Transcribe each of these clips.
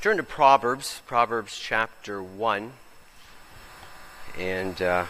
Turn to Proverbs chapter 1, and got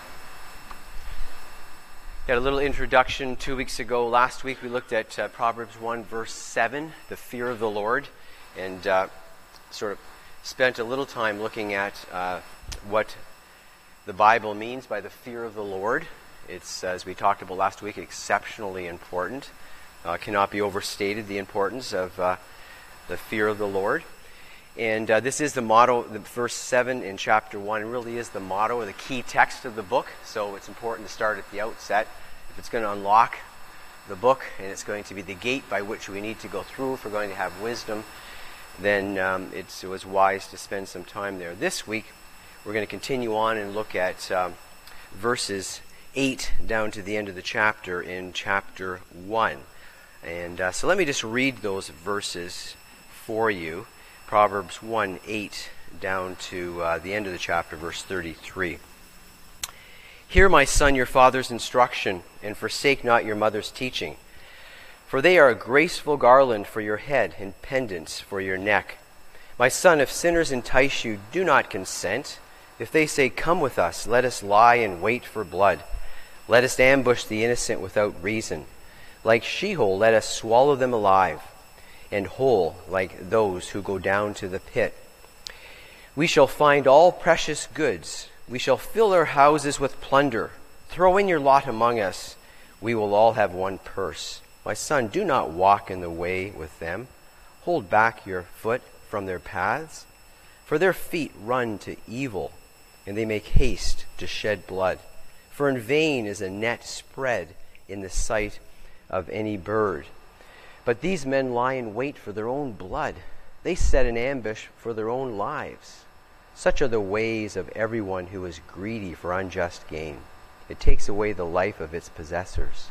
a little introduction 2 weeks ago. Last week we looked at Proverbs 1 verse 7, the fear of the Lord, and sort of spent a little time looking at what the Bible means by the fear of the Lord. It's, as we talked about last week, exceptionally important. Cannot be overstated, the importance of the fear of the Lord. And this is the motto, the verse 7 in chapter 1 really is the motto or the key text of the book. So it's important to start at the outset. If it's going to unlock the book and it's going to be the gate by which we need to go through if we're going to have wisdom, then it was wise to spend some time there. This week we're going to continue on and look at verses 8 down to the end of the chapter in chapter 1. And so let me just read those verses for you. Proverbs 1:8 down to the end of the chapter, verse 33. Hear, my son, your father's instruction, and forsake not your mother's teaching. For they are a graceful garland for your head and pendants for your neck. My son, if sinners entice you, do not consent. If they say, come with us, let us lie in wait for blood. Let us ambush the innocent without reason. Like Sheol, let us swallow them alive, and whole like those who go down to the pit. We shall find all precious goods. We shall fill our houses with plunder. Throw in your lot among us. We will all have one purse. My son, do not walk in the way with them. Hold back your foot from their paths. For their feet run to evil, and they make haste to shed blood. For in vain is a net spread in the sight of any bird. But these men lie in wait for their own blood. They set an ambush for their own lives. Such are the ways of everyone who is greedy for unjust gain. It takes away the life of its possessors.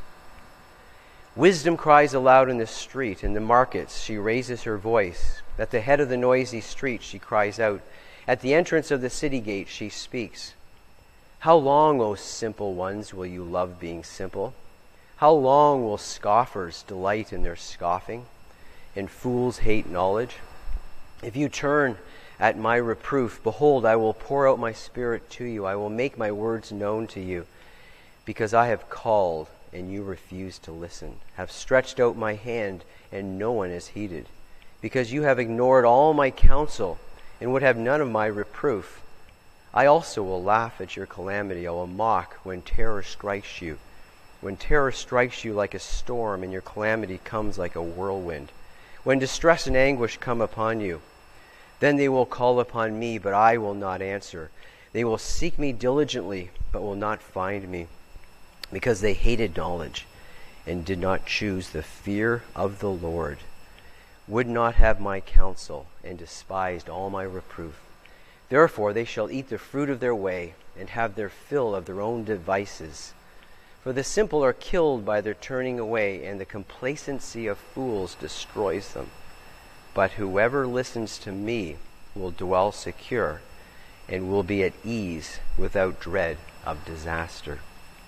Wisdom cries aloud in the street. In the markets she raises her voice. At the head of the noisy street she cries out. At the entrance of the city gate she speaks. How long, O simple ones, will you love being simple? How long will scoffers delight in their scoffing, and fools hate knowledge? If you turn at my reproof, behold, I will pour out my spirit to you. I will make my words known to you, because I have called, and you refuse to listen, have stretched out my hand, and no one has heeded, because you have ignored all my counsel, and would have none of my reproof. I also will laugh at your calamity. I will mock when terror strikes you. When terror strikes you like a storm and your calamity comes like a whirlwind. When distress and anguish come upon you, then they will call upon me, but I will not answer. They will seek me diligently, but will not find me, because they hated knowledge and did not choose the fear of the Lord, would not have my counsel, and despised all my reproof. Therefore they shall eat the fruit of their way, and have their fill of their own devices. For the simple are killed by their turning away, and the complacency of fools destroys them. But whoever listens to me will dwell secure, and will be at ease without dread of disaster.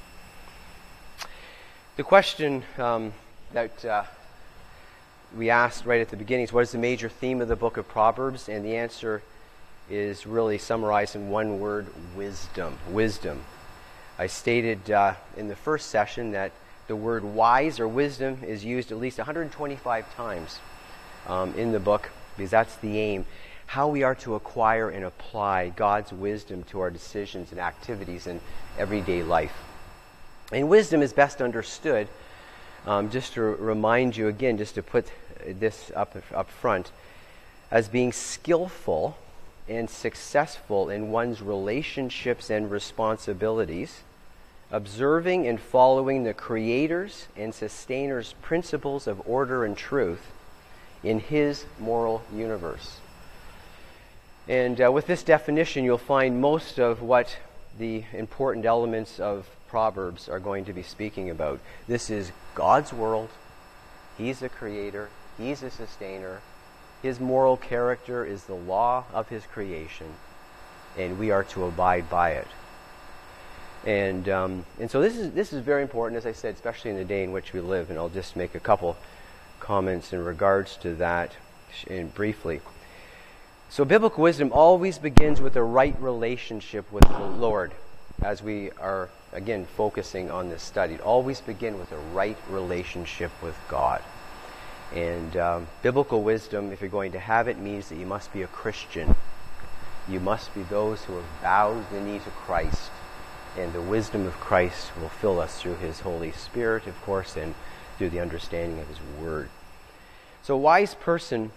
The question that we asked right at the beginning is, what is the major theme of the book of Proverbs? And the answer is really summarized in one word: wisdom. Wisdom. I stated in the first session that the word wise or wisdom is used at least 125 times in the book, because that's the aim. How we are to acquire and apply God's wisdom to our decisions and activities in everyday life. And wisdom is best understood, just to remind you again, just to put this up front, as being skillful and successful in one's relationships and responsibilities, observing and following the Creator's and Sustainer principles of order and truth in His moral universe. And with this definition, you'll find most of what the important elements of Proverbs are going to be speaking about. This is God's world. He's the Creator. He's the Sustainer. His moral character is the law of His creation, and we are to abide by it. And so this is very important, as I said, especially in the day in which we live. And I'll just make a couple comments in regards to that briefly. So biblical wisdom always begins with a right relationship with the Lord. As we are, again, focusing on this study, always begin with a right relationship with God. And biblical wisdom, if you're going to have it, means that you must be a Christian. You must be those who have bowed the knee to Christ. And the wisdom of Christ will fill us through His Holy Spirit, of course, and through the understanding of His Word. So a wise person,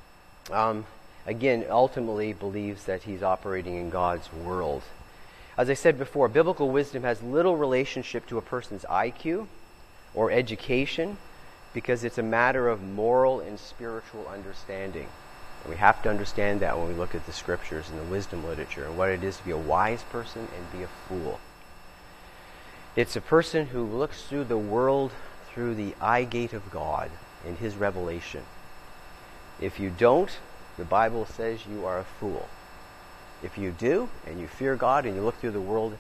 again, ultimately believes that he's operating in God's world. As I said before, biblical wisdom has little relationship to a person's IQ or education because it's a matter of moral and spiritual understanding. And we have to understand that when we look at the scriptures and the wisdom literature and what it is to be a wise person and be a fool. It's a person who looks through the world through the eye gate of God in His revelation. If you don't, the Bible says you are a fool. If you do, and you fear God, and you look through the world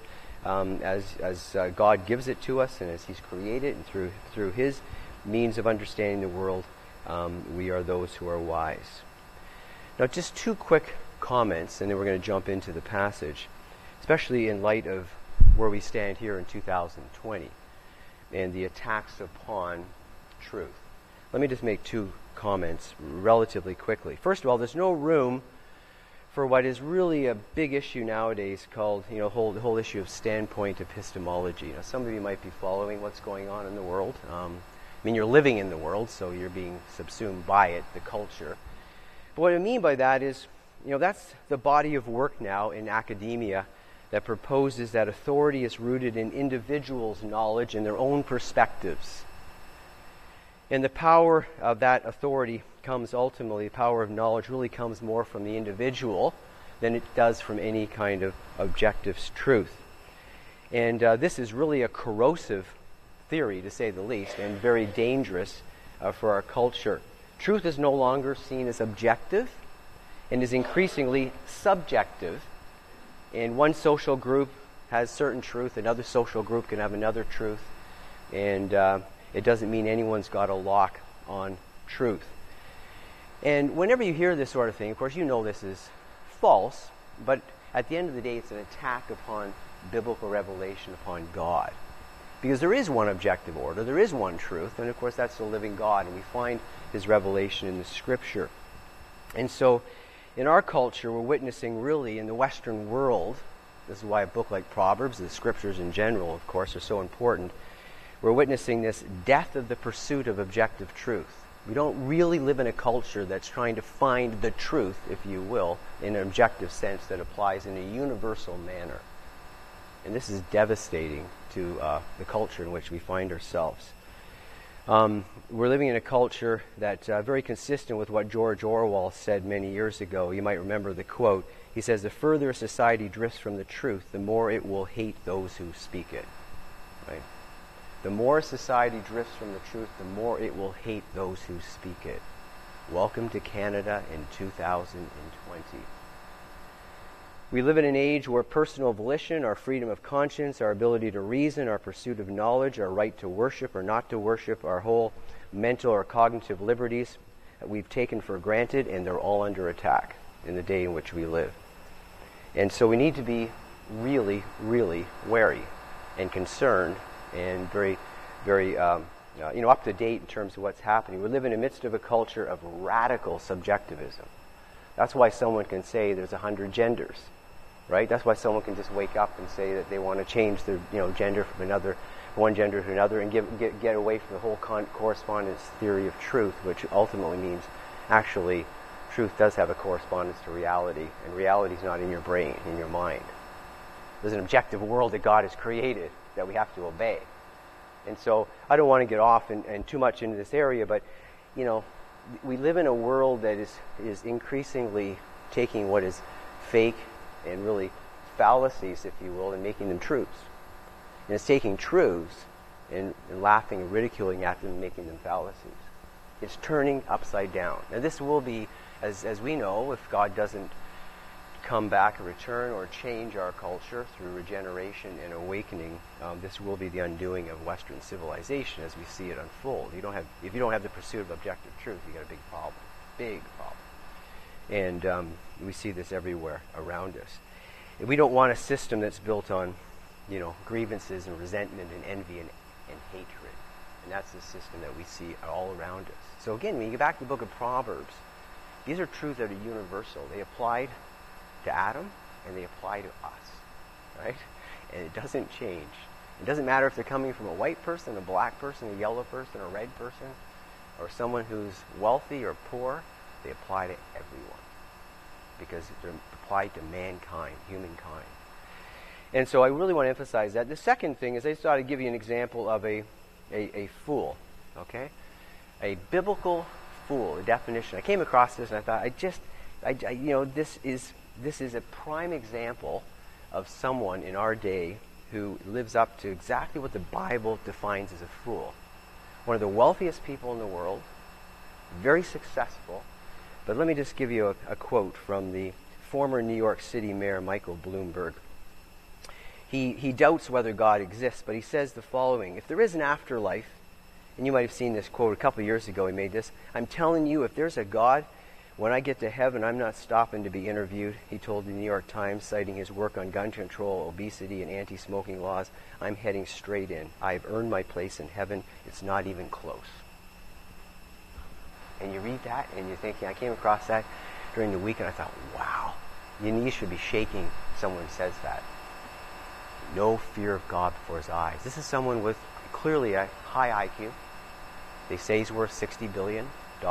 as God gives it to us, and as He's created, and through His means of understanding the world, we are those who are wise. Now, just two quick comments, and then we're going to jump into the passage, especially in light of where we stand here in 2020 and the attacks upon truth. Let me just make two comments relatively quickly. First of all, there's no room for what is really a big issue nowadays called, the whole issue of standpoint epistemology. Now, some of you might be following what's going on in the world. You're living in the world, so you're being subsumed by it, the culture. But what I mean by that is, that's the body of work now in academia that proposes that authority is rooted in individuals' knowledge and their own perspectives. And the power of that authority comes ultimately, the power of knowledge really comes more from the individual than it does from any kind of objective truth. And this is really a corrosive theory, to say the least, and very dangerous for our culture. Truth is no longer seen as objective and is increasingly subjective. And one social group has certain truth, another social group can have another truth, and it doesn't mean anyone's got a lock on truth. And whenever you hear this sort of thing, of course, you know this is false, but at the end of the day, it's an attack upon biblical revelation, upon God. Because there is one objective order, there is one truth, and of course that's the living God, and we find His revelation in the Scripture. And so, in our culture, we're witnessing really in the Western world, this is why a book like Proverbs, the Scriptures in general, of course, are so important. We're witnessing this death of the pursuit of objective truth. We don't really live in a culture that's trying to find the truth, if you will, in an objective sense that applies in a universal manner. And this is devastating to the culture in which we find ourselves. We're living in a culture that's very consistent with what George Orwell said many years ago. You might remember the quote. He says, "The further a society drifts from the truth, the more it will hate those who speak it." Right? The more society drifts from the truth, the more it will hate those who speak it. Welcome to Canada in 2020. We live in an age where personal volition, our freedom of conscience, our ability to reason, our pursuit of knowledge, our right to worship or not to worship, our whole mental or cognitive liberties that we've taken for granted, and they're all under attack in the day in which we live. And so we need to be really, really wary and concerned and very, very up to date in terms of what's happening. We live in the midst of a culture of radical subjectivism. That's why someone can say there's 100 genders, right? That's why someone can just wake up and say that they want to change their gender from one gender to another, and get away from the whole correspondence theory of truth, which ultimately means actually truth does have a correspondence to reality, and reality is not in your brain, in your mind. There's an objective world that God has created that we have to obey. And so I don't want to get off and too much into this area, but we live in a world that is increasingly taking what is fake and really fallacies, if you will, and making them truths. And it's taking truths and laughing and ridiculing at them and making them fallacies. It's turning upside down. Now this will be, as we know, if God doesn't come back and return or change our culture through regeneration and awakening, this will be the undoing of Western civilization as we see it unfold. If you don't have the pursuit of objective truth, you got a big problem. Big problem. And we see this everywhere around us. And we don't want a system that's built on, grievances and resentment and envy and hatred. And that's the system that we see all around us. So again, when you get back to the book of Proverbs, these are truths that are universal. They applied to Adam and they apply to us, right? And it doesn't change. It doesn't matter if they're coming from a white person, a black person, a yellow person, a red person, or someone who's wealthy or poor. They apply to everyone because they're applied to mankind, humankind. And so I really want to emphasize that. The second thing is I thought I'd give you an example of a fool, okay? A biblical fool, a definition. I came across this and I thought, this is a prime example of someone in our day who lives up to exactly what the Bible defines as a fool. One of the wealthiest people in the world, very successful. But let me just give you a quote from the former New York City Mayor, Michael Bloomberg. He doubts whether God exists, but he says the following: if there is an afterlife, and you might have seen this quote a couple of years ago, he made this, I'm telling you, if there's a God, when I get to heaven, I'm not stopping to be interviewed, he told the New York Times, citing his work on gun control, obesity, and anti-smoking laws. I'm heading straight in. I've earned my place in heaven. It's not even close. And you read that, and you're thinking, I came across that during the week, and I thought, wow, you should be shaking someone says that. No fear of God before his eyes. This is someone with clearly a high IQ. They say he's worth $60 billion.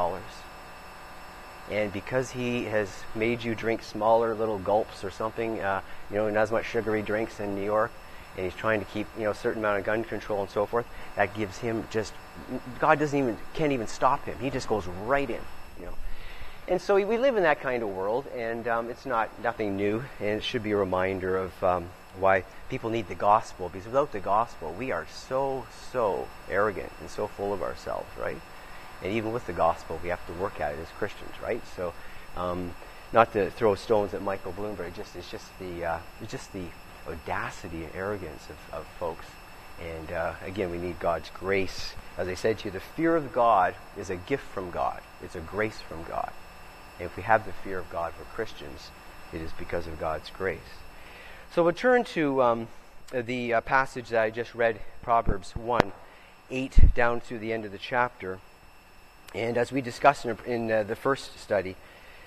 And because he has made you drink smaller little gulps or something, not as much sugary drinks in New York, and he's trying to keep, a certain amount of gun control and so forth, that gives him God can't even stop him. He just goes right in, And so we live in that kind of world, and it's nothing new, and it should be a reminder of why people need the gospel, because without the gospel, we are so arrogant and so full of ourselves, right? And even with the gospel, we have to work at it as Christians, right? So, not to throw stones at Michael Bloomberg, it's just the audacity and arrogance of folks. And again, we need God's grace. As I said to you, the fear of God is a gift from God. It's a grace from God. And if we have the fear of God for Christians, it is because of God's grace. So we'll turn to the passage that I just read, Proverbs 1:8 down to the end of the chapter. And as we discussed in the first study,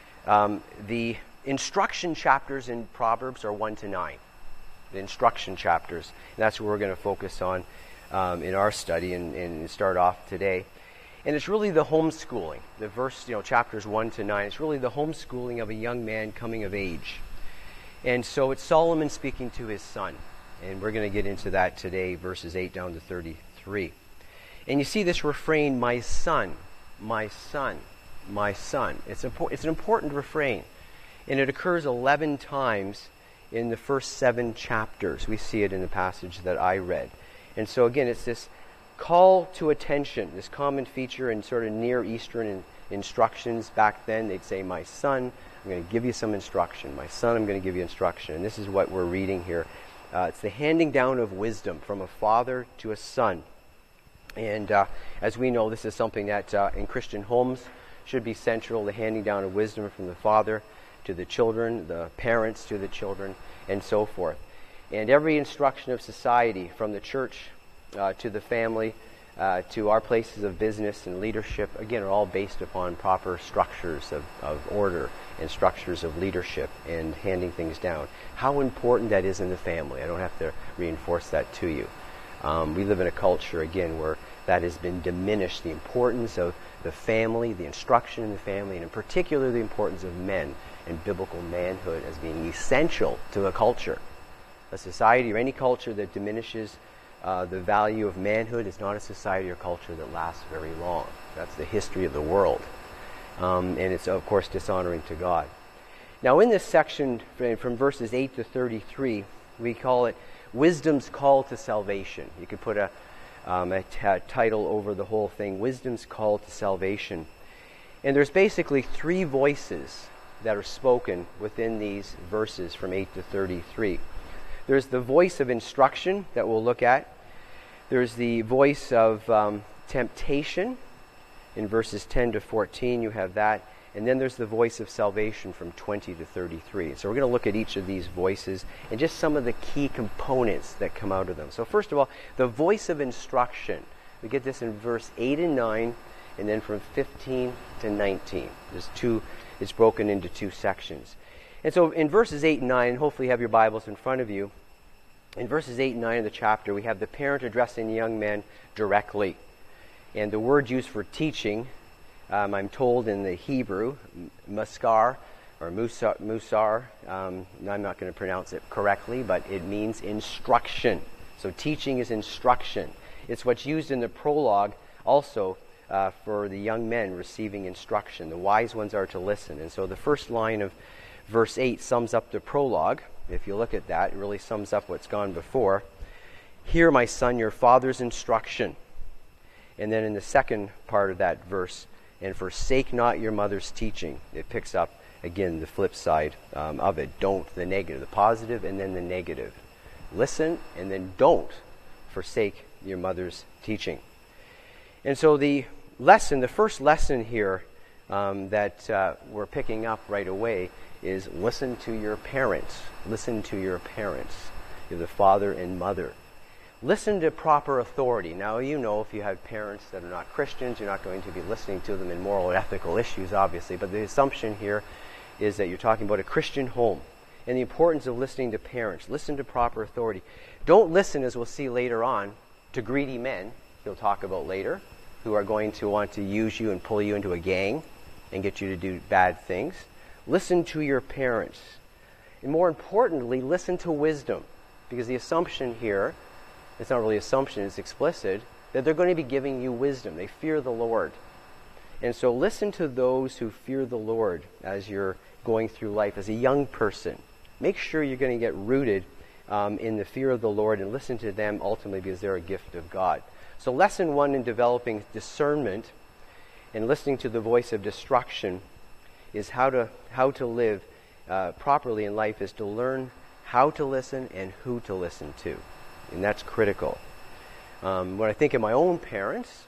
the instruction chapters in Proverbs are 1 to 9. The instruction chapters. And that's what we're going to focus on in our study and start off today. And it's really the homeschooling. The verse, chapters 1 to 9, it's really the homeschooling of a young man coming of age. And so it's Solomon speaking to his son. And we're going to get into that today, verses 8 down to 33. And you see this refrain, my son, my son, my son. It's an important refrain. And it occurs 11 times in the first 7 chapters. We see it in the passage that I read. And so again, it's this call to attention, this common feature in sort of Near Eastern instructions. Back then, they'd say, my son, I'm going to give you some instruction. My son, I'm going to give you instruction. And this is what we're reading here. It's the handing down of wisdom from a father to a son. And as we know, this is something that in Christian homes should be central, the handing down of wisdom from the father to the children, the parents to the children, and so forth. And every instruction of society, from the church to the family, to our places of business and leadership, again, are all based upon proper structures of order and structures of leadership and handing things down. How important that is in the family. I don't have to reinforce that to you. We live in a culture, again, where that has been diminished, the importance of the family, the instruction in the family, and in particular the importance of men and biblical manhood as being essential to a culture. A society or any culture that diminishes the value of manhood is not a society or culture that lasts very long. That's the history of the world. And it's, of course, dishonoring to God. Now, in this section, from verses 8 to 33, we call it Wisdom's Call to Salvation. You could put a title over the whole thing, Wisdom's Call to Salvation. And there's basically 3 voices that are spoken within these verses from 8 to 33. There's the voice of instruction that we'll look at. There's the voice of temptation. In verses 10 to 14, you have that. And then there's the voice of salvation from 20 to 33. So we're going to look at each of these voices and just some of the key components that come out of them. So first of all, the voice of instruction. We get this in verse 8 and 9, and then from 15 to 19. It's broken into two sections. And so in verses 8 and 9, hopefully you have your Bibles in front of you. In verses 8 and 9 of the chapter, we have the parent addressing the young man directly. And the word used for teaching, I'm told in the Hebrew, muskar, or musar. I'm not going to pronounce it correctly, but it means instruction. So teaching is instruction. It's what's used in the prologue also for the young men receiving instruction. The wise ones are to listen. And so the first line of verse 8 sums up the prologue. If you look at that, it really sums up what's gone before. Hear, my son, your father's instruction. And then in the second part of that verse, and forsake not your mother's teaching. It picks up, again, the flip side of it. Don't, the negative, the positive, and then the negative. Listen, and then don't forsake your mother's teaching. And so the first lesson here that we're picking up right away is listen to your parents. Listen to your parents. You're the father and mother. Listen to proper authority. Now, you know, if you have parents that are not Christians, you're not going to be listening to them in moral and ethical issues, obviously. But the assumption here is that you're talking about a Christian home and the importance of listening to parents. Listen to proper authority. Don't listen, as we'll see later on, to greedy men, he'll talk about later, who are going to want to use you and pull you into a gang and get you to do bad things. Listen to your parents. And more importantly, listen to wisdom. Because the assumption here, it's not really assumption, it's explicit, that they're going to be giving you wisdom. They fear the Lord. And so listen to those who fear the Lord as you're going through life. As a young person, make sure you're going to get rooted in the fear of the Lord and listen to them ultimately because they're a gift of God. So lesson 1 in developing discernment and listening to the voice of destruction is how to live properly in life is to learn how to listen and who to listen to. And that's critical. When I think of my own parents,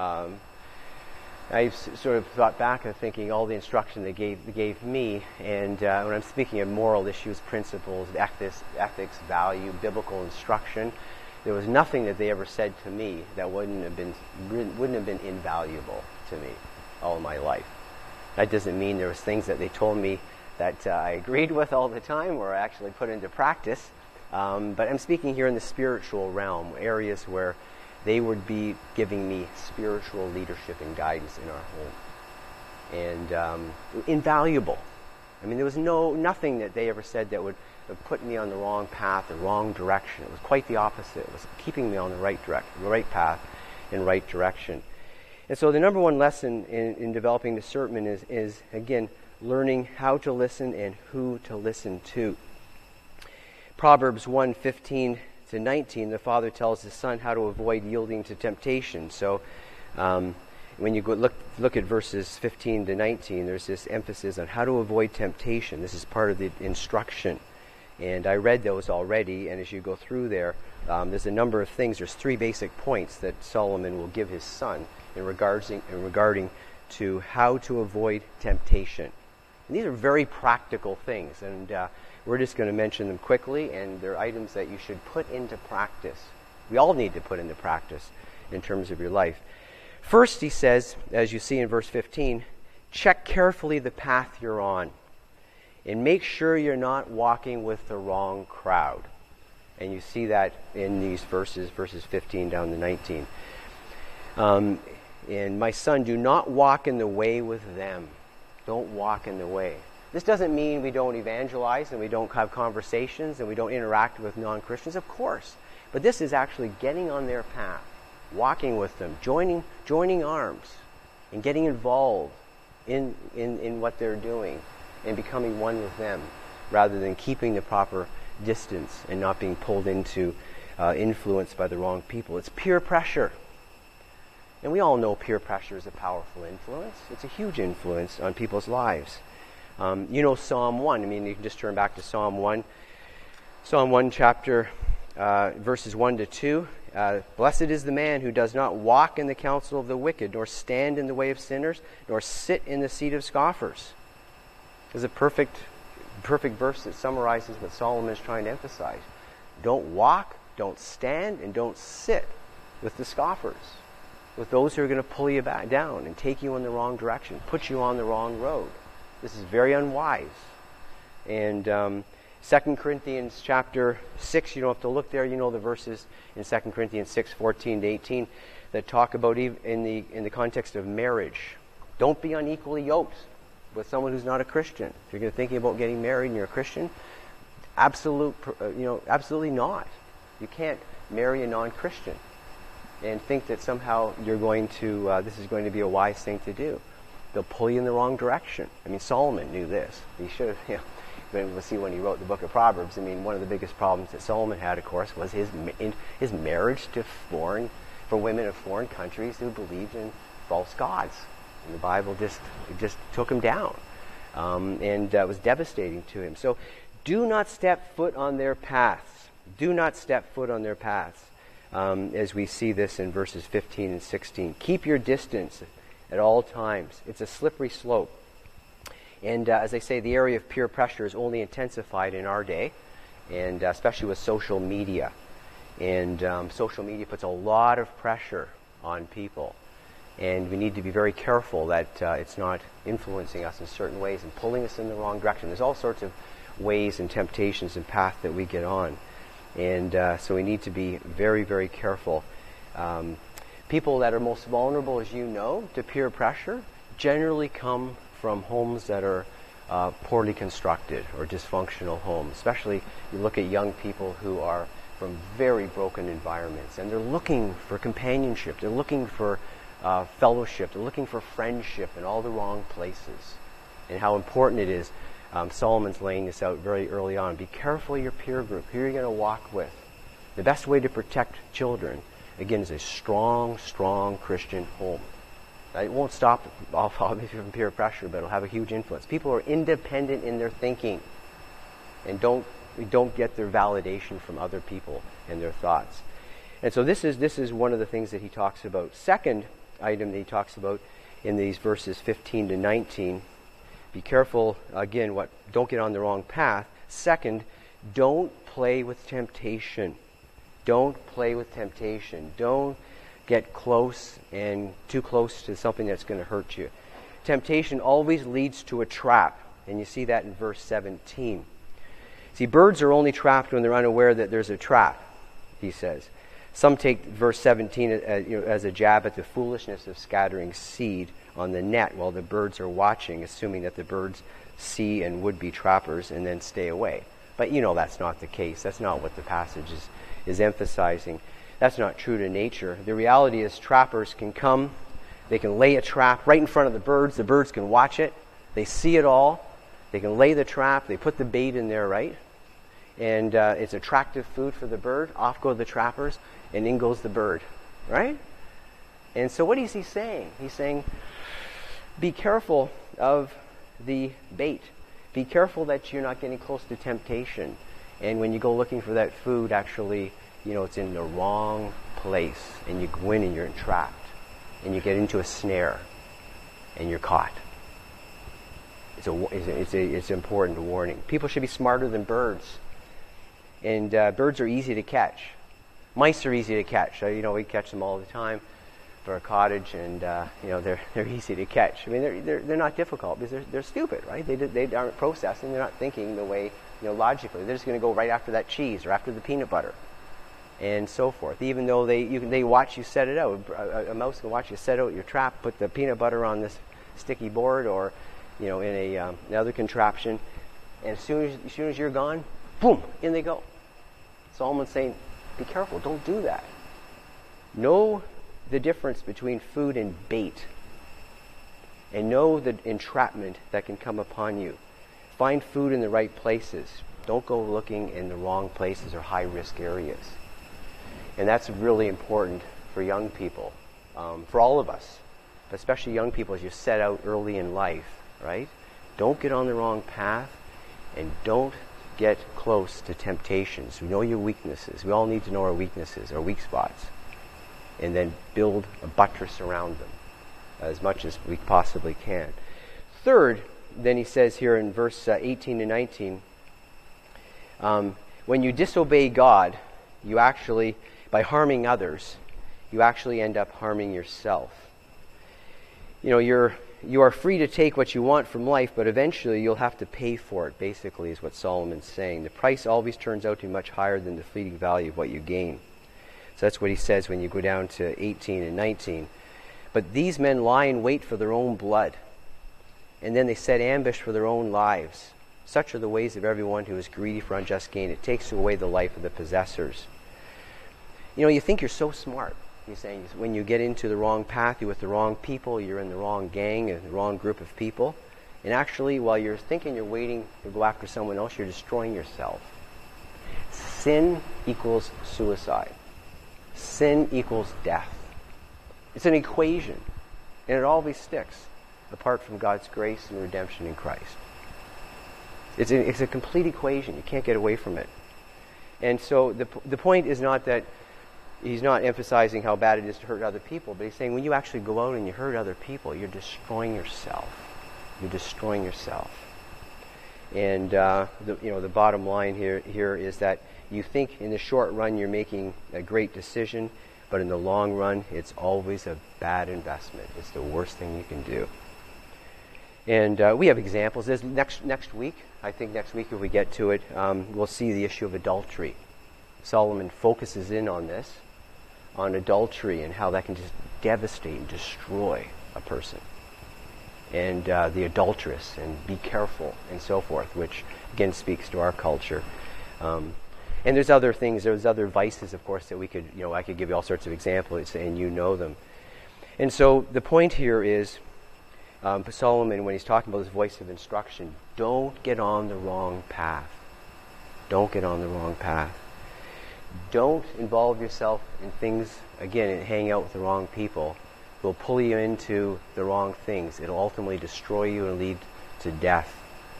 I've sort of thought back and thinking all the instruction they gave me, and when I'm speaking of moral issues, principles, ethics, value, biblical instruction, there was nothing that they ever said to me that wouldn't have been invaluable to me all my life. That doesn't mean there was things that they told me that I agreed with all the time or I actually put into practice. But I'm speaking here in the spiritual realm, areas where they would be giving me spiritual leadership and guidance in our home. And invaluable. I mean, there was nothing that they ever said that would have put me on the wrong path, the wrong direction. It was quite the opposite. It was keeping me on the right path and right direction. And so the number one lesson in developing discernment is, again, learning how to listen and who to listen to. Proverbs 1:15 to 19, the father tells his son how to avoid yielding to temptation. So when you go look at verses 15 to 19, there's this emphasis on how to avoid temptation. This is part of the instruction. And I read those already, and as you go through there's a number of things. There's 3 basic points that Solomon will give his son in regarding to how to avoid temptation. And these are very practical things, and we're just going to mention them quickly, and they're items that you should put into practice. We all need to put into practice in terms of your life. First, he says, as you see in verse 15, check carefully the path you're on, and make sure you're not walking with the wrong crowd. And you see that in these verses 15 down to 19. And my son, do not walk in the way with them. Don't walk in the way. This doesn't mean we don't evangelize and we don't have conversations and we don't interact with non-Christians, of course. But this is actually getting on their path, walking with them, joining arms, and getting involved in what they're doing and becoming one with them, rather than keeping the proper distance and not being pulled into influenced by the wrong people. It's peer pressure. And we all know peer pressure is a powerful influence. It's a huge influence on people's lives. You know Psalm 1. I mean, you can just turn back to Psalm 1. Psalm 1 chapter, verses 1 to 2. Blessed is the man who does not walk in the counsel of the wicked, nor stand in the way of sinners, nor sit in the seat of scoffers. It's a perfect verse that summarizes what Solomon is trying to emphasize. Don't walk, don't stand, and don't sit with the scoffers, with those who are going to pull you back down and take you in the wrong direction, put you on the wrong road. This is very unwise. And 2 Corinthians chapter 6, you don't have to look there, you know the verses in 2 Corinthians 6, 14 to 18 that talk about in the context of marriage. Don't be unequally yoked with someone who's not a Christian. If you're thinking about getting married and you're a Christian, absolutely not. You can't marry a non-Christian and think that somehow you're going to, this is going to be a wise thing to do. They'll pull you in the wrong direction. I mean, Solomon knew this. He should have, been able to see when he wrote the book of Proverbs. I mean, one of the biggest problems that Solomon had, of course, was his marriage to women of foreign countries who believed in false gods. And the Bible just took him down. And was devastating to him. So do not step foot on their paths. Do not step foot on their paths. As we see this in verses 15 and 16. Keep your distance at all times. It's a slippery slope. And as I say, the area of peer pressure is only intensified in our day, and especially with social media. And social media puts a lot of pressure on people. And we need to be very careful that it's not influencing us in certain ways and pulling us in the wrong direction. There's all sorts of ways and temptations and paths that we get on. And so we need to be very, very careful. People that are most vulnerable, as you know, to peer pressure generally come from homes that are poorly constructed or dysfunctional homes. Especially you look at young people who are from very broken environments, and they're looking for companionship. They're looking for fellowship. They're looking for friendship in all the wrong places. And how important it is. Solomon's laying this out very early on. Be careful of your peer group, who you're going to walk with. The best way to protect children, again, is a strong, strong Christian home. It won't stop obviously from peer pressure, but it'll have a huge influence. People are independent in their thinking and don't get their validation from other people and their thoughts. And so this is one of the things that he talks about. Second item that he talks about in these verses 15 to 19. Be careful, again, don't get on the wrong path. Second, don't play with temptation. Don't play with temptation. Don't get too close to something that's going to hurt you. Temptation always leads to a trap, and you see that in verse 17. See, birds are only trapped when they're unaware that there's a trap, he says. Some take verse 17 as a jab at the foolishness of scattering seed on the net while the birds are watching, assuming that the birds see and would be trappers and then stay away. But that's not the case. That's not what the passage is emphasizing. That's not true to nature. The reality is trappers can come, they can lay a trap right in front of the birds can watch it, they see it all, they can lay the trap, they put the bait in there, right? And it's attractive food for the bird, off go the trappers, and in goes the bird, right? And so what is he saying? He's saying, be careful of the bait. Be careful that you're not getting close to temptation. And when you go looking for that food, actually, it's in the wrong place. And you go in and you're entrapped. And you get into a snare. And you're caught. It's an important warning. People should be smarter than birds. And birds are easy to catch. Mice are easy to catch. We catch them all the time for a cottage, and they're easy to catch. I mean, they're not difficult because they're stupid, right? They aren't processing. They're not thinking the way logically. They're just going to go right after that cheese or after the peanut butter, and so forth. Even though they watch you set it out. A mouse can watch you set out your trap, put the peanut butter on this sticky board, or in another contraption, and as soon as you're gone, boom, in they go. Solomon's saying, be careful. Don't do that. Know the difference between food and bait, and know the entrapment that can come upon you. Find food in the right places. Don't go looking in the wrong places or high-risk areas. And that's really important for young people, for all of us, but especially young people as you set out early in life, right? Don't get on the wrong path, and don't get close to temptations. We know your weaknesses. We all need to know our weaknesses, our weak spots, and then build a buttress around them as much as we possibly can. Third, then he says here in verse 18 to 19, when you disobey God, you actually, by harming others, you actually end up harming yourself. You are free to take what you want from life, but eventually you'll have to pay for it, basically, is what Solomon's saying. The price always turns out to be much higher than the fleeting value of what you gain. So that's what he says when you go down to 18 and 19. But these men lie in wait for their own blood, and then they set ambush for their own lives. Such are the ways of everyone who is greedy for unjust gain. It takes away the life of the possessors. You think you're so smart. He's saying when you get into the wrong path, you're with the wrong people, you're in the wrong gang, and the wrong group of people. And actually, while you're thinking you're waiting to go after someone else, you're destroying yourself. Sin equals suicide. Sin equals death. It's an equation. And it always sticks, apart from God's grace and redemption in Christ. It's a complete equation. You can't get away from it. And so the point is not that he's not emphasizing how bad it is to hurt other people, but he's saying when you actually go out and you hurt other people, you're destroying yourself. You're destroying yourself. And the bottom line here is that you think in the short run you're making a great decision, but in the long run it's always a bad investment. It's the worst thing you can do. And we have examples. There's next week, I think next week if we get to it, we'll see the issue of adultery. Solomon focuses in on this, on adultery and how that can just devastate and destroy a person. And the adulteress, and be careful, and so forth, which again speaks to our culture. And there's other things, there's other vices, of course, that we could, I could give you all sorts of examples, and you know them. And so the point here is, Solomon, when he's talking about his voice of instruction, don't get on the wrong path. Don't get on the wrong path. Don't involve yourself in things, again, and hang out with the wrong people. It will pull you into the wrong things. It'll ultimately destroy you and lead to death.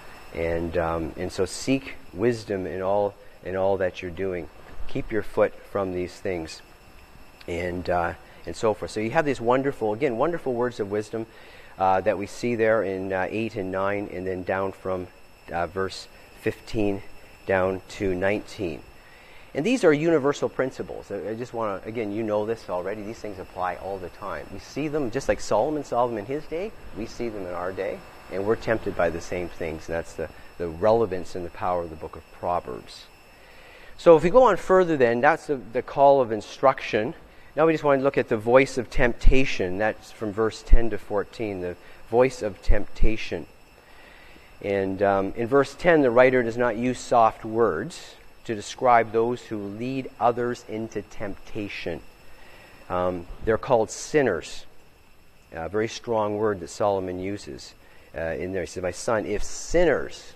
And so seek wisdom in all that you're doing. Keep your foot from these things, and so forth. So you have these wonderful words of wisdom that we see there in 8 and 9, and then down from verse 15 down to 19. And these are universal principles. I just want to, again, you know this already. These things apply all the time. We see them, just like Solomon saw them in his day, we see them in our day, and we're tempted by the same things. And that's the relevance and the power of the book of Proverbs. So if we go on further then, that's the call of instruction. Now we just want to look at the voice of temptation. That's from verse 10 to 14, the voice of temptation. And in verse 10, the writer does not use soft words to describe those who lead others into temptation. They're called sinners. A very strong word that Solomon uses in there. He says, "My son, if sinners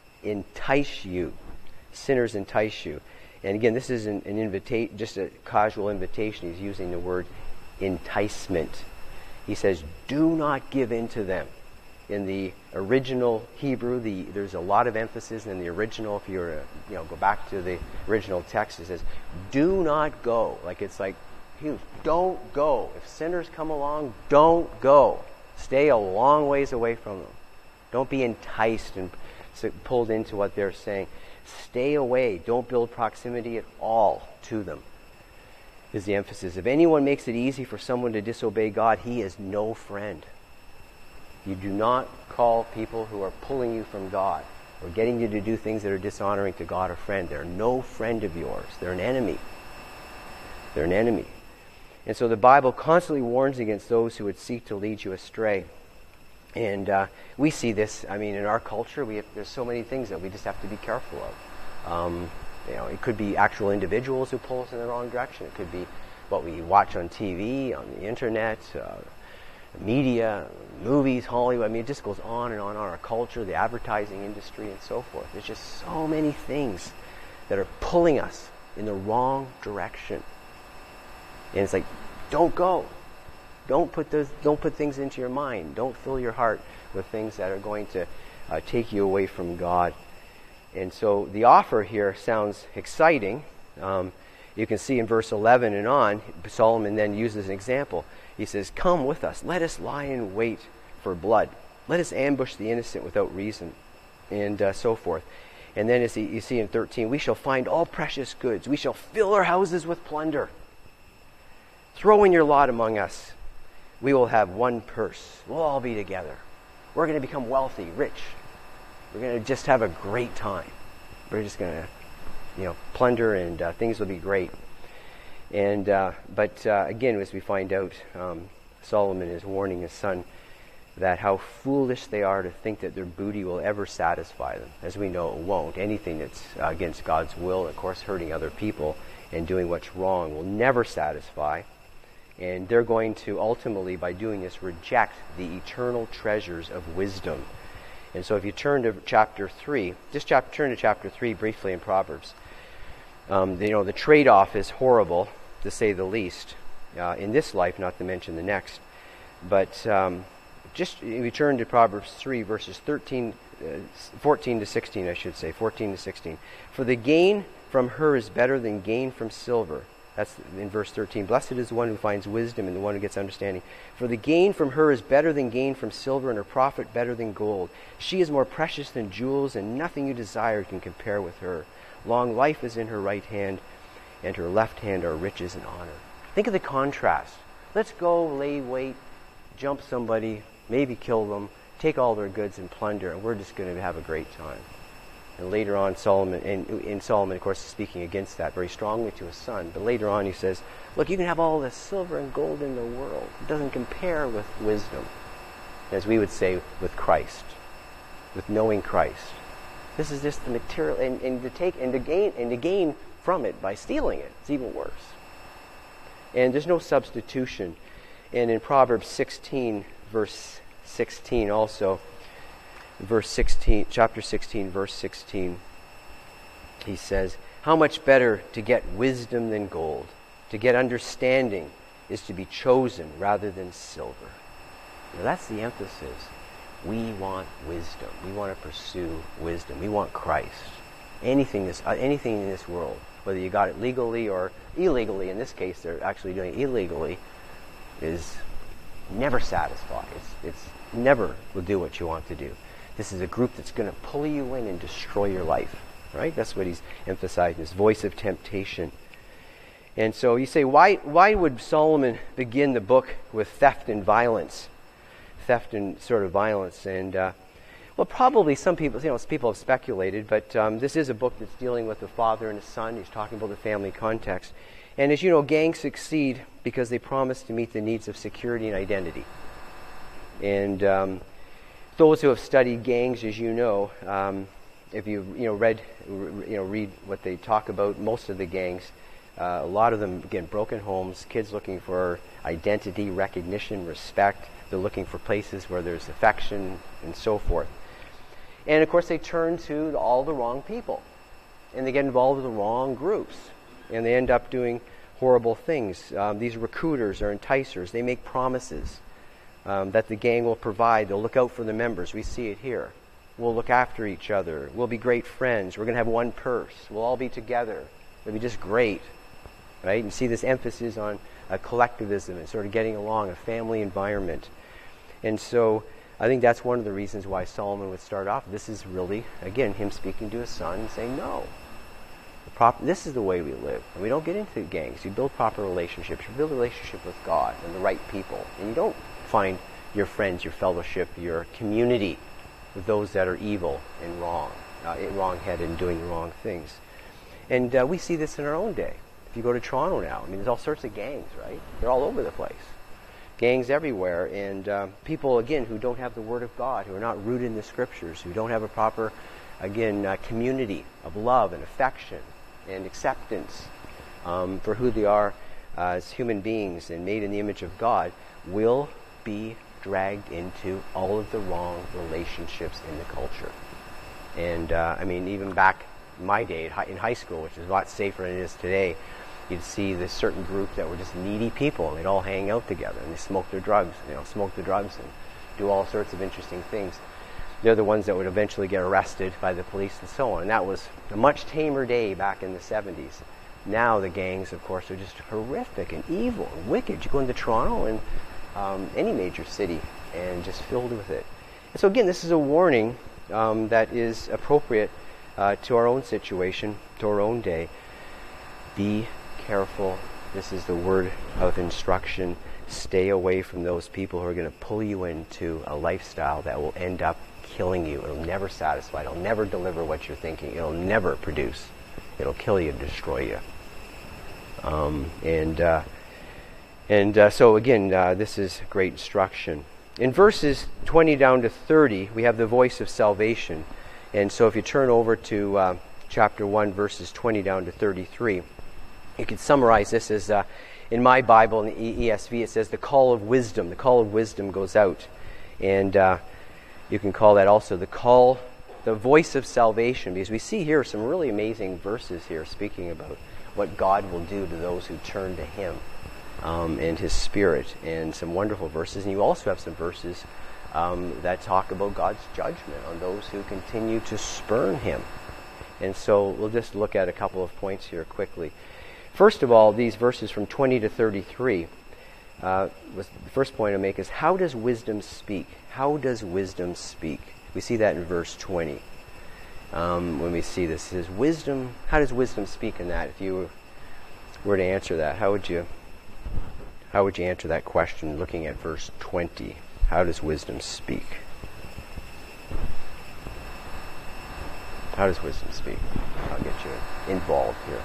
entice you," sinners entice you. And again, this is an invitation, just a casual invitation. He's using the word enticement. He says, do not give in to them. In the original Hebrew, there's a lot of emphasis in the original. If you were to go back to the original text, it says, do not go. It's like huge. Don't go. If sinners come along, don't go. Stay a long ways away from them. Don't be enticed and pulled into what they're saying. Stay away. Don't build proximity at all to them, is the emphasis. If anyone makes it easy for someone to disobey God, he is no friend. You do not call people who are pulling you from God or getting you to do things that are dishonoring to God a friend. They're no friend of yours. They're an enemy. They're an enemy. And so the Bible constantly warns against those who would seek to lead you astray. And we see this, in our culture, there's so many things that we just have to be careful of. It could be actual individuals who pull us in the wrong direction. It could be what we watch on TV, on the internet, media, movies, Hollywood. It just goes on and on. Our culture, the advertising industry, and so forth. There's just so many things that are pulling us in the wrong direction. And it's like, don't go. Don't put things into your mind. Don't fill your heart with things that are going to take you away from God. And so the offer here sounds exciting. You can see in verse 11 and on, Solomon then uses an example. He says, "Come with us, let us lie in wait for blood. Let us ambush the innocent without reason," and so forth. And then as you see in 13, "We shall find all precious goods. We shall fill our houses with plunder. Throw in your lot among us. We will have one purse. We'll all be together. We're going to become wealthy, rich. We're going to just have a great time. We're just going to, plunder, and things will be great." And but again, as we find out, Solomon is warning his son that how foolish they are to think that their booty will ever satisfy them. As we know, it won't. Anything that's against God's will, of course, hurting other people and doing what's wrong, will never satisfy. And they're going to ultimately, by doing this, reject the eternal treasures of wisdom. And so if you turn to chapter 3, turn to chapter 3 briefly in Proverbs. The trade-off is horrible, to say the least, in this life, not to mention the next. But if you turn to Proverbs 3, verses 14 to 16, I should say, 14 to 16. "For the gain from her is better than gain from silver." That's in verse 13. "Blessed is the one who finds wisdom and the one who gets understanding. For the gain from her is better than gain from silver, and her profit better than gold. She is more precious than jewels, and nothing you desire can compare with her. Long life is in her right hand, and her left hand are riches and honor." Think of the contrast. Let's go lay wait, jump somebody, maybe kill them, take all their goods and plunder, and we're just going to have a great time. And later on, Solomon, of course, is speaking against that very strongly to his son. But later on he says, look, you can have all the silver and gold in the world. It doesn't compare with wisdom. As we would say, with Christ, with knowing Christ. This is just the material, and to gain from it by stealing it, it's even worse. And there's no substitution. And in Proverbs 16, verse 16 also, chapter 16, verse 16, he says, "How much better to get wisdom than gold? To get understanding is to be chosen rather than silver." Now that's the emphasis. We want wisdom. We want to pursue wisdom. We want Christ. Anything in this world, whether you got it legally or illegally, in this case they're actually doing it illegally, is never satisfied. It's never will do what you want to do. This is a group that's going to pull you in and destroy your life. Right? That's what he's emphasizing, this voice of temptation. And so you say, why would Solomon begin the book with theft and violence? Theft and sort of violence. And, probably some people, people have speculated, but this is a book that's dealing with the father and his son. He's talking about the family context. And as you know, gangs succeed because they promise to meet the needs of security and identity. And those who have studied gangs, as you know, if you read what they talk about, most of the gangs, a lot of them, again, broken homes, kids looking for identity, recognition, respect. They're looking for places where there's affection and so forth. And of course they turn to all the wrong people. And they get involved with the wrong groups. And they end up doing horrible things. These recruiters or enticers, they make promises that the gang will provide. They'll look out for the members. We see it here. We'll look after each other. We'll be great friends. We're going to have one purse. We'll all be together. It'll be just great. Right? And see this emphasis on collectivism and sort of getting along, a family environment. And so I think that's one of the reasons why Solomon would start off. This is really, again, him speaking to his son and saying, no. This is the way we live. And we don't get into gangs. You build proper relationships. You build a relationship with God and the right people. And you don't find your friends, your fellowship, your community with those that are evil and wrong-headed and doing the wrong things. And we see this in our own day. If you go to Toronto now, there's all sorts of gangs, right? They're all over the place. Gangs everywhere. And people, again, who don't have the Word of God, who are not rooted in the Scriptures, who don't have a proper, community of love and affection and acceptance for who they are as human beings and made in the image of God, will be dragged into all of the wrong relationships in the culture. And even back in my day in high school, which is a lot safer than it is today, you'd see this certain group that were just needy people, and they'd all hang out together, and they smoke the drugs and do all sorts of interesting things. they're the ones that would eventually get arrested by the police and so on. And that was a much tamer day back in the 70s. Now the gangs, of course, are just horrific and evil and wicked. You go into Toronto and any major city and just filled with it. And so again, this is a warning that is appropriate to our own situation, to our own day. Be careful. This is the word of instruction. Stay away from those people who are going to pull you into a lifestyle that will end up killing you. It'll never satisfy. It'll never deliver what you're thinking. It'll never produce. It'll kill you and destroy you. So again, this is great instruction. In verses 20 down to 30, we have the voice of salvation. And so if you turn over to chapter 1, verses 20 down to 33, you can summarize this as, in my Bible, in the ESV, it says the call of wisdom. The call of wisdom goes out. And you can call that also the voice of salvation, because we see here some really amazing verses here speaking about what God will do to those who turn to Him and His Spirit, and some wonderful verses. And you also have some verses that talk about God's judgment on those who continue to spurn Him. And so we'll just look at a couple of points here quickly. First of all, these verses from 20 to 33, the first point I make is, how does wisdom speak? How does wisdom speak? We see that in verse 20. When we see this, it says, wisdom, how does wisdom speak in that? If you were to answer that, how would you answer that question looking at verse 20? How does wisdom speak? How does wisdom speak? I'll get you involved here.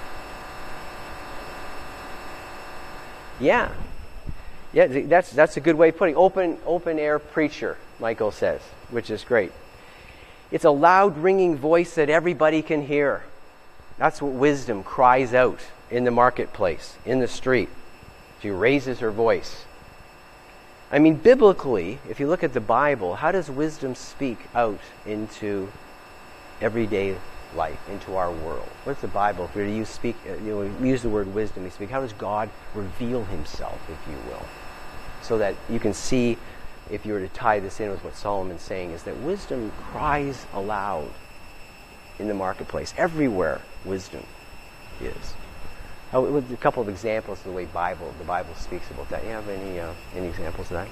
Yeah, that's a good way of putting it. Open air preacher, Michael says, which is great. It's a loud ringing voice that everybody can hear. That's what wisdom cries out in the marketplace, in the street. She raises her voice. I mean, biblically, if you look at the Bible, how does wisdom speak out into everyday life, into our world? What's the Bible? If we use the word wisdom, we speak. How does God reveal Himself, if you will? So that you can see, if you were to tie this in with what Solomon's saying, is that wisdom cries aloud in the marketplace. Everywhere wisdom is. With a couple of examples of the way the Bible speaks about that. You have any examples of that?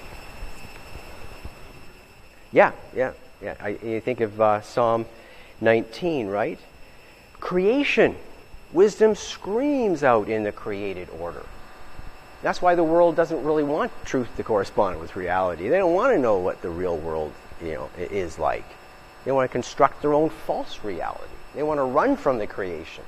Yeah. You think of Psalm 19, right? Creation. Wisdom screams out in the created order. That's why the world doesn't really want truth to correspond with reality. They don't want to know what the real world, is like. They want to construct their own false reality. They want to run from the creation.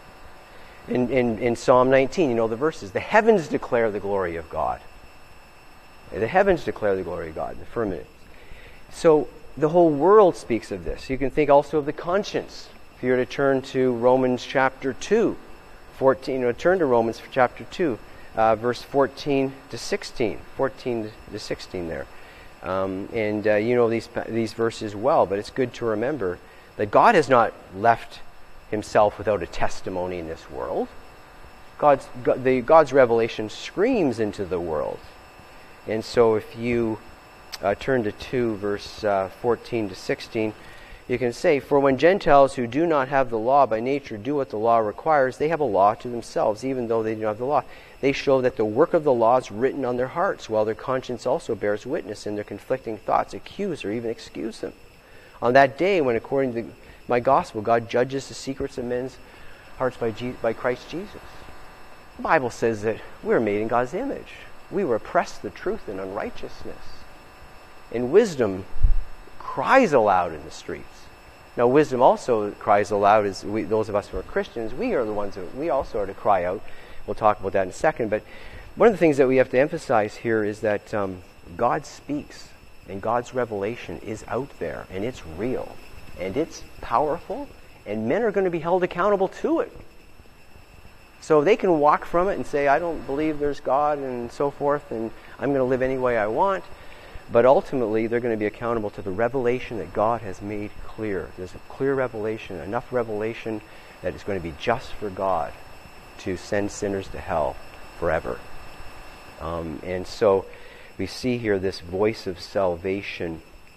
In Psalm 19, you know the verses. The heavens declare the glory of God. The heavens declare the glory of God, the firmament. So the whole world speaks of this. You can think also of the conscience. If you were to turn to Romans chapter 2, 14, turn to Romans chapter 2, verse 14 to 16. 14 to 16 there. You know these verses well, but it's good to remember that God has not left Himself without a testimony in this world. God's revelation screams into the world. And so if you turn to 2, verse 14 to 16, you can say, for when Gentiles who do not have the law by nature do what the law requires, they have a law to themselves, even though they do not have the law. They show that the work of the law is written on their hearts, while their conscience also bears witness, and their conflicting thoughts accuse or even excuse them. On that day, when according to my gospel, God judges the secrets of men's hearts by Christ Jesus. The Bible says that we're made in God's image. We repress the truth in unrighteousness. And wisdom cries aloud in the streets. Now, wisdom also cries aloud as those of us who are Christians. We are the ones that we also are to cry out. We'll talk about that in a second. But one of the things that we have to emphasize here is that God speaks, and God's revelation is out there, and it's real. And it's powerful, and men are going to be held accountable to it. So they can walk from it and say, I don't believe there's God and so forth, and I'm going to live any way I want. But ultimately, they're going to be accountable to the revelation that God has made clear. There's a clear revelation, enough revelation that is going to be just for God to send sinners to hell forever. And so we see here this voice of salvation.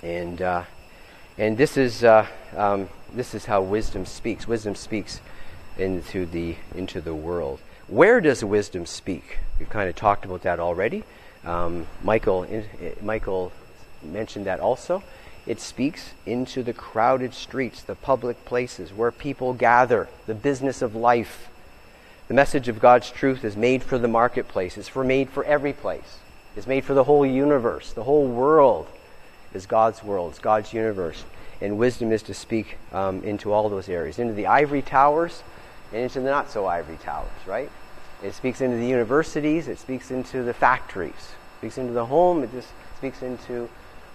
And this is how wisdom speaks. Wisdom speaks into the world. Where does wisdom speak? We've kind of talked about that already. Michael mentioned that also. It speaks into the crowded streets, the public places where people gather, the business of life. The message of God's truth is made for the marketplace. It's made for every place. It's made for the whole universe. The whole world is God's world. It's God's universe. And wisdom is to speak into all those areas, into the ivory towers and into the not-so-ivory towers, right? It speaks into the universities. It speaks into the factories. It speaks into the home. It just speaks into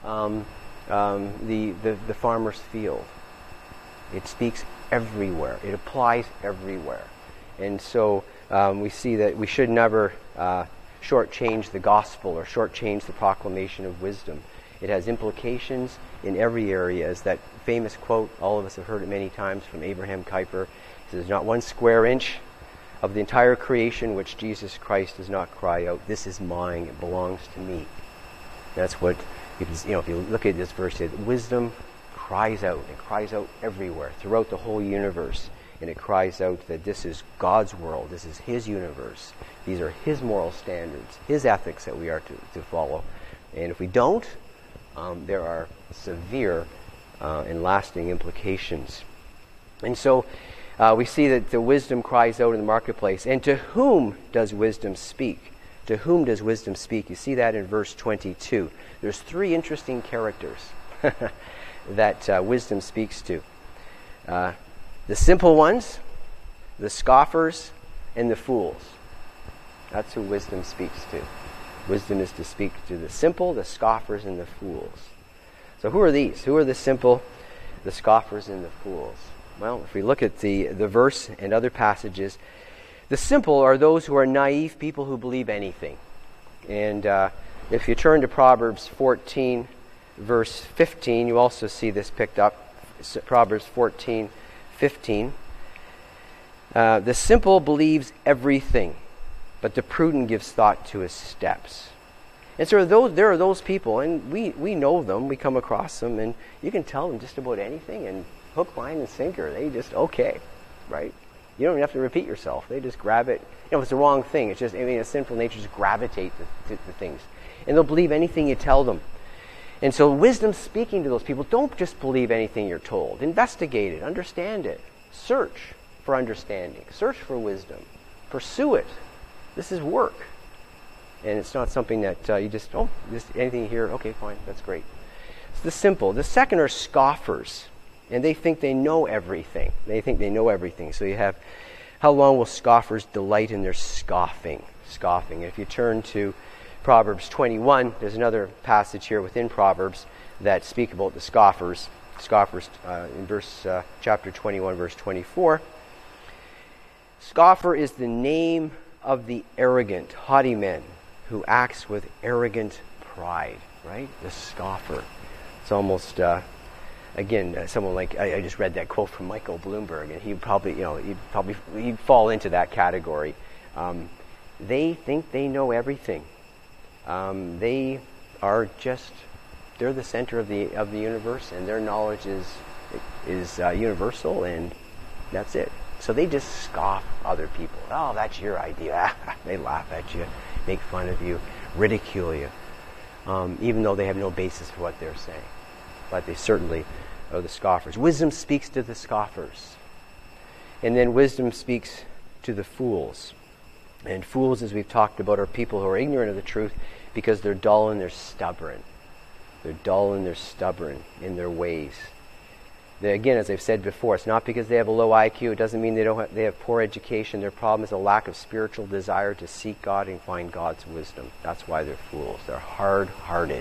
the farmer's field. It speaks everywhere. It applies everywhere. And so we see that we should never shortchange the gospel or shortchange the proclamation of wisdom. It has implications in every area. As that famous quote, all of us have heard it many times, from Abraham Kuyper. He says, "Not one square inch of the entire creation which Jesus Christ does not cry out, 'This is mine, it belongs to me.'" That's what, if you look at this verse, wisdom cries out. It cries out everywhere, throughout the whole universe. And it cries out that this is God's world. This is His universe. These are His moral standards, His ethics that we are to follow. And if we don't, there are severe and lasting implications. And so we see that the wisdom cries out in the marketplace. And to whom does wisdom speak? To whom does wisdom speak? You see that in verse 22. There's three interesting characters that wisdom speaks to. The simple ones, the scoffers, and the fools. That's who wisdom speaks to. Wisdom is to speak to the simple, the scoffers, and the fools. So who are these? Who are the simple, the scoffers, and the fools? Well, if we look at the verse and other passages, the simple are those who are naive, people who believe anything. And if you turn to Proverbs 14, verse 15, you also see this picked up. Proverbs 14:15. The simple believes everything, but the prudent gives thought to his steps. And so there are those people, and we know them, we come across them, and you can tell them just about anything, and hook, line, and sinker, they just, okay, right? You don't even have to repeat yourself. They just grab it. If it's the wrong thing, it's just, a sinful nature just gravitate to things. And they'll believe anything you tell them. And so wisdom speaking to those people, don't just believe anything you're told. Investigate it. Understand it. Search for understanding. Search for wisdom. Pursue it. This is work. And it's not something that you just anything you hear, okay, fine, that's great. It's the simple. The second are scoffers. And they think they know everything. So you have, how long will scoffers delight in their scoffing? And if you turn to Proverbs 21, there's another passage here within Proverbs that speak about the scoffers. Scoffers in chapter 21, verse 24. Scoffer is the name of the arrogant, haughty man who acts with arrogant pride, right? The scoffer. It's almost, someone like, I just read that quote from Michael Bloomberg, and he'd fall into that category. They think they know everything. They're the center of the universe, and their knowledge is universal, and that's it. So they just scoff other people. Oh, that's your idea. They laugh at you, make fun of you, ridicule you, even though they have no basis for what they're saying. But they certainly are the scoffers. Wisdom speaks to the scoffers. And then wisdom speaks to the fools. And fools, as we've talked about, are people who are ignorant of the truth because they're dull and they're stubborn. They're dull and they're stubborn in their ways. Again, as I've said before, it's not because they have a low IQ. It doesn't mean they have poor education. Their problem is a lack of spiritual desire to seek God and find God's wisdom. That's why they're fools. They're hard-hearted.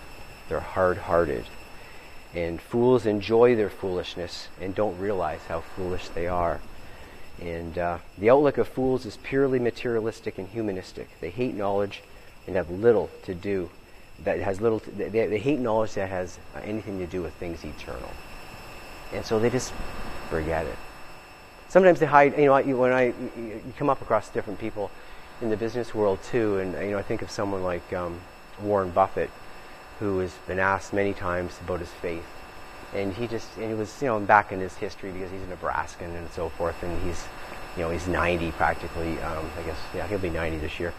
And fools enjoy their foolishness and don't realize how foolish they are. And the outlook of fools is purely materialistic and humanistic. They hate knowledge and have little to do. They hate knowledge that has anything to do with things eternal. And so they just forget it. Sometimes they hide. You come up across different people in the business world too, and I think of someone like Warren Buffett. who has been asked many times about his faith. And he was, back in his history because he's a Nebraskan and so forth, and he's 90 practically, I guess, he'll be 90 this year.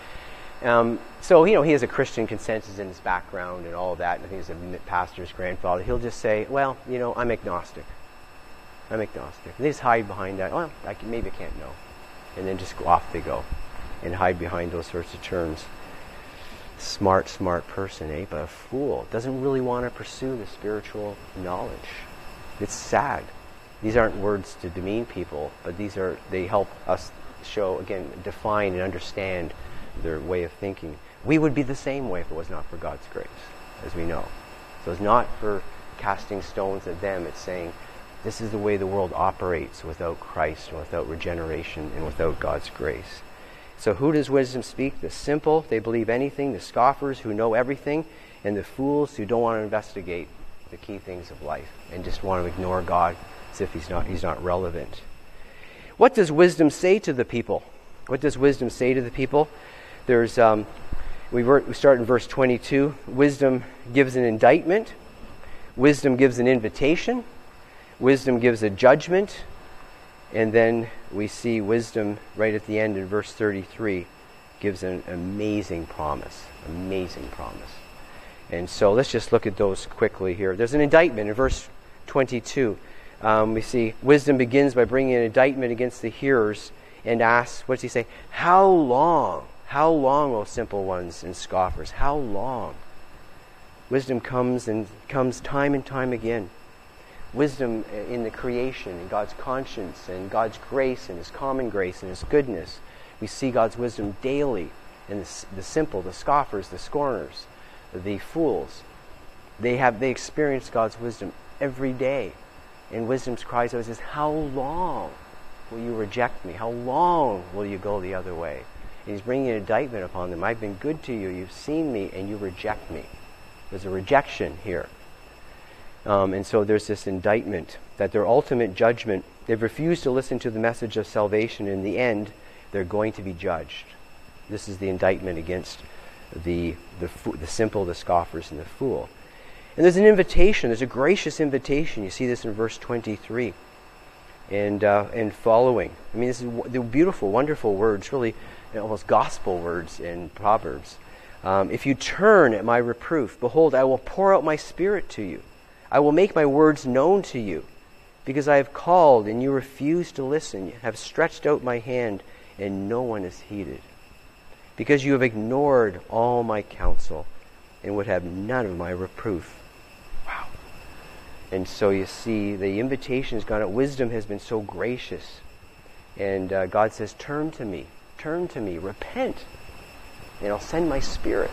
So he has a Christian consensus in his background and all of that, and I think he's a pastor's grandfather. He'll just say, well, I'm agnostic. I'm agnostic. And they just hide behind that. Well, maybe I can't know. And then just go off they go and hide behind those sorts of terms. Smart person, but a fool. Doesn't really want to pursue the spiritual knowledge. It's sad. These aren't words to demean people, but they help us define and understand their way of thinking. We would be the same way if it was not for God's grace, as we know. So it's not for casting stones at them. It's saying this is the way the world operates without Christ and without regeneration and without God's grace. So who does wisdom speak? The simple, they believe anything, the scoffers who know everything, and the fools who don't want to investigate the key things of life and just want to ignore God as if he's not relevant. What does wisdom say to the people? What does wisdom say to the people? There's we start in verse 22. Wisdom gives an indictment. Wisdom gives an invitation. Wisdom gives a judgment. And then we see wisdom right at the end in verse 33 gives an amazing promise. Amazing promise. And so let's just look at those quickly here. There's an indictment in verse 22. We see wisdom begins by bringing an indictment against the hearers and asks, what does he say? How long? How long, O simple ones and scoffers? How long? Wisdom comes time and time again. Wisdom in the creation, in God's conscience, and God's grace, and His common grace, and His goodness. We see God's wisdom daily in the simple, the scoffers, the scorners, the fools. They experience God's wisdom every day. And wisdom cries out, says, how long will you reject me? How long will you go the other way? And He's bringing an indictment upon them. I've been good to you. You've seen me, and you reject me. There's a rejection here. And so there's this indictment that their ultimate judgment, they've refused to listen to the message of salvation. In the end, they're going to be judged. This is the indictment against the simple, the scoffers, and the fool. And there's an invitation. There's a gracious invitation. You see this in verse 23 and following. I mean, they're beautiful, wonderful words, really almost gospel words in Proverbs. If you turn at my reproof, behold, I will pour out my spirit to you. I will make my words known to you, because I have called and you refuse to listen. You have stretched out my hand and no one is heeded. Because you have ignored all my counsel and would have none of my reproof. Wow. And so you see, the invitation has gone out. Wisdom has been so gracious. And God says, turn to me, repent, and I'll send my spirit.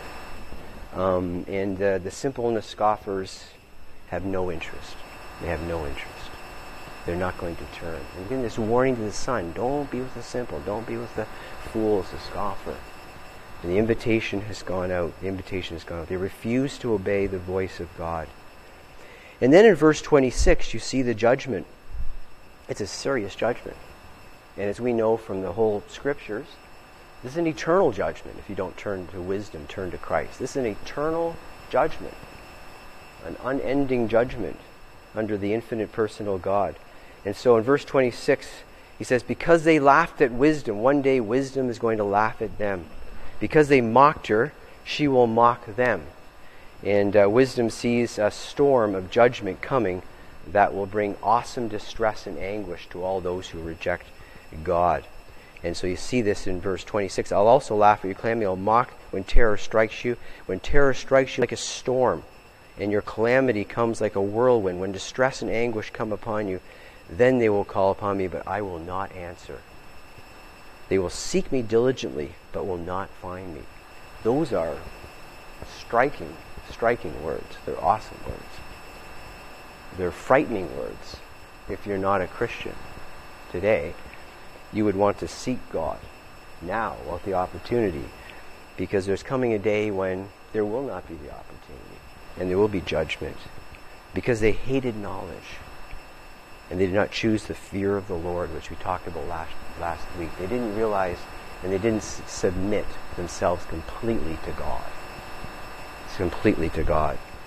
And the simple and the scoffers have no interest. They have no interest. They're not going to turn. And again, this warning to the son, don't be with the simple, don't be with the fools, the scoffer. And the invitation has gone out. They refuse to obey the voice of God. And then in verse 26, you see the judgment. It's a serious judgment. And as we know from the whole scriptures, this is an eternal judgment. If you don't turn to wisdom, turn to Christ. This is an eternal judgment. An unending judgment under the infinite personal God. And so in verse 26, he says, because they laughed at wisdom, one day wisdom is going to laugh at them. Because they mocked her, she will mock them. And wisdom sees a storm of judgment coming that will bring awesome distress and anguish to all those who reject God. And so you see this in verse 26. I'll also laugh at your calamity. I'll mock when terror strikes you. When terror strikes you like a storm, and your calamity comes like a whirlwind, when distress and anguish come upon you, then they will call upon me, but I will not answer. They will seek me diligently, but will not find me. Those are striking words. They're awesome words. They're frightening words. If you're not a Christian today, you would want to seek God now, while the opportunity, because there's coming a day when there will not be the opportunity. And there will be judgment, because they hated knowledge, and they did not choose the fear of the Lord, which we talked about last week. They didn't realize, and they didn't submit themselves completely to God.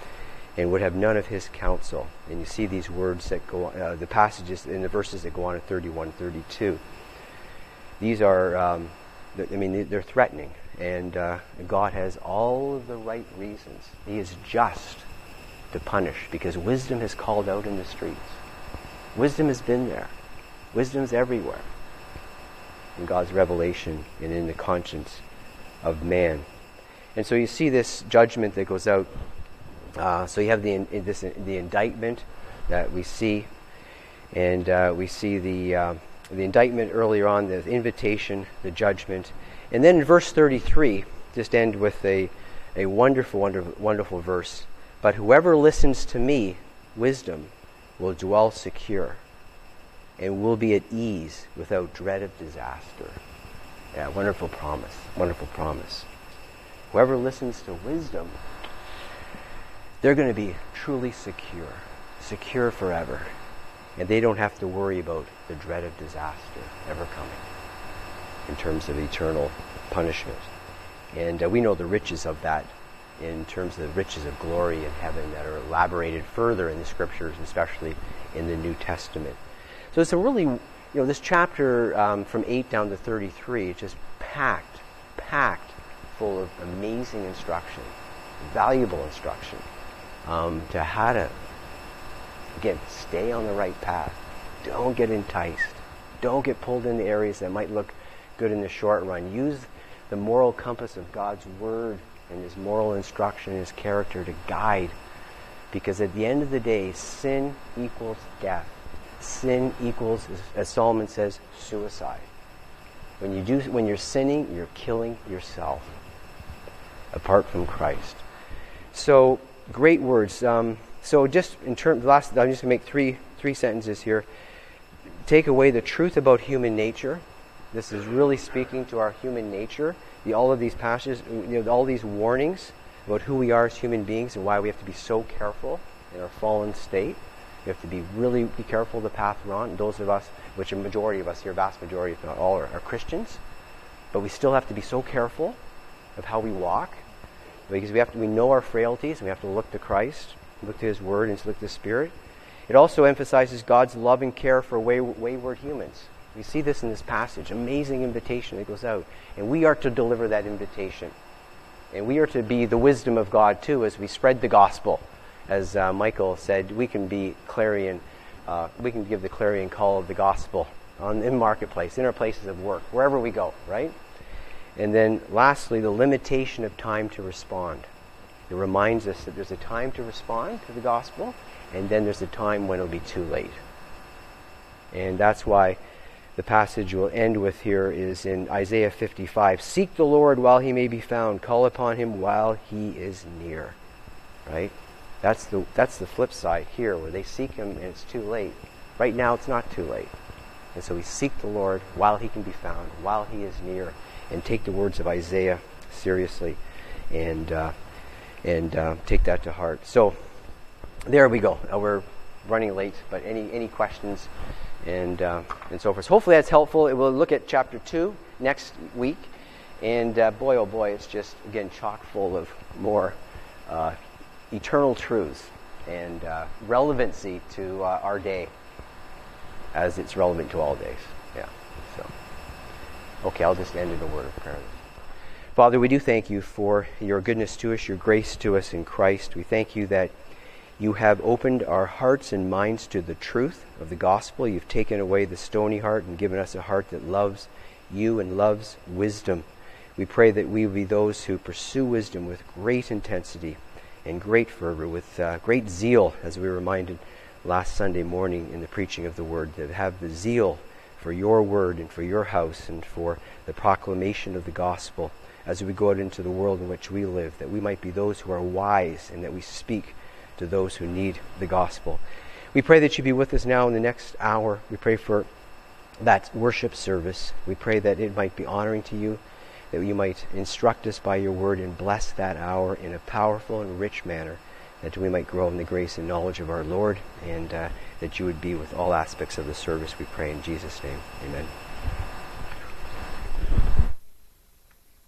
and would have none of his counsel. And you see these words that go, the passages in the verses that go on in 31, 32. These are, they're threatening. And God has all of the right reasons. He is just to punish, because wisdom has called out in the streets. Wisdom has been there. Wisdom's everywhere in God's revelation and in the conscience of man. And so you see this judgment that goes out. So you have the indictment that we see, and we see the indictment earlier on, the invitation, the judgment, and then in verse 33, just end with a wonderful, wonderful, wonderful verse. But whoever listens to me, wisdom, will dwell secure, and will be at ease without dread of disaster. Yeah, wonderful promise, wonderful promise. Whoever listens to wisdom, they're going to be truly secure forever. And they don't have to worry about the dread of disaster ever coming in terms of eternal punishment. And we know the riches of that in terms of the riches of glory in heaven that are elaborated further in the Scriptures, especially in the New Testament. So it's a really, this chapter from 8 down to 33 is just packed full of amazing instruction, valuable instruction. To how to, again, stay on the right path. Don't get enticed. Don't get pulled into areas that might look good in the short run. Use the moral compass of God's Word and His moral instruction and His character to guide. Because at the end of the day, sin equals death. Sin equals, as Solomon says, suicide. When you're sinning, you're killing yourself apart from Christ. So, great words. So just in terms, I'm just going to make three sentences here. Take away the truth about human nature. This is really speaking to our human nature. All of these passages, all these warnings about who we are as human beings and why we have to be so careful in our fallen state. We have to be careful of the path we're on. Those of us, which a majority of us here, vast majority, if not all, are Christians. But we still have to be so careful of how we walk, because we know our frailties, and we have to look to Christ, look to His Word, and look to the Spirit. It also emphasizes God's loving care for wayward humans. We see this in this passage. Amazing invitation that goes out. And we are to deliver that invitation. And we are to be the wisdom of God, too, as we spread the gospel. As Michael said, we can be clarion. We can give the clarion call of the gospel in the marketplace, in our places of work, wherever we go, right? And then lastly, the limitation of time to respond. It reminds us that there's a time to respond to the gospel, and then there's a time when it'll be too late. And that's why the passage we'll end with here is in Isaiah 55. Seek the Lord while He may be found. Call upon Him while He is near. Right? That's the flip side here, where they seek Him and it's too late. Right now it's not too late. And so we seek the Lord while He can be found, while He is near, and take the words of Isaiah seriously, and take that to heart. So there we go. We're running late, but any questions and so forth. So hopefully that's helpful. We'll look at chapter 2 next week, and boy, oh boy, it's just again chock full of more eternal truths and relevancy to our day, as it's relevant to all days. Yeah. So. Okay, I'll just end in a word of prayer. Father, we do thank You for Your goodness to us, Your grace to us in Christ. We thank You that You have opened our hearts and minds to the truth of the gospel. You've taken away the stony heart and given us a heart that loves You and loves wisdom. We pray that we will be those who pursue wisdom with great intensity and great fervor, with great zeal, as we were reminded last Sunday morning in the preaching of the Word, that have the zeal for Your Word and for Your house and for the proclamation of the gospel as we go out into the world in which we live, that we might be those who are wise and that we speak to those who need the gospel. We pray that You be with us now in the next hour. We pray for that worship service. We pray that it might be honoring to You, that You might instruct us by Your Word and bless that hour in a powerful and rich manner, that we might grow in the grace and knowledge of our Lord, and that You would be with all aspects of the service, we pray in Jesus' name. Amen.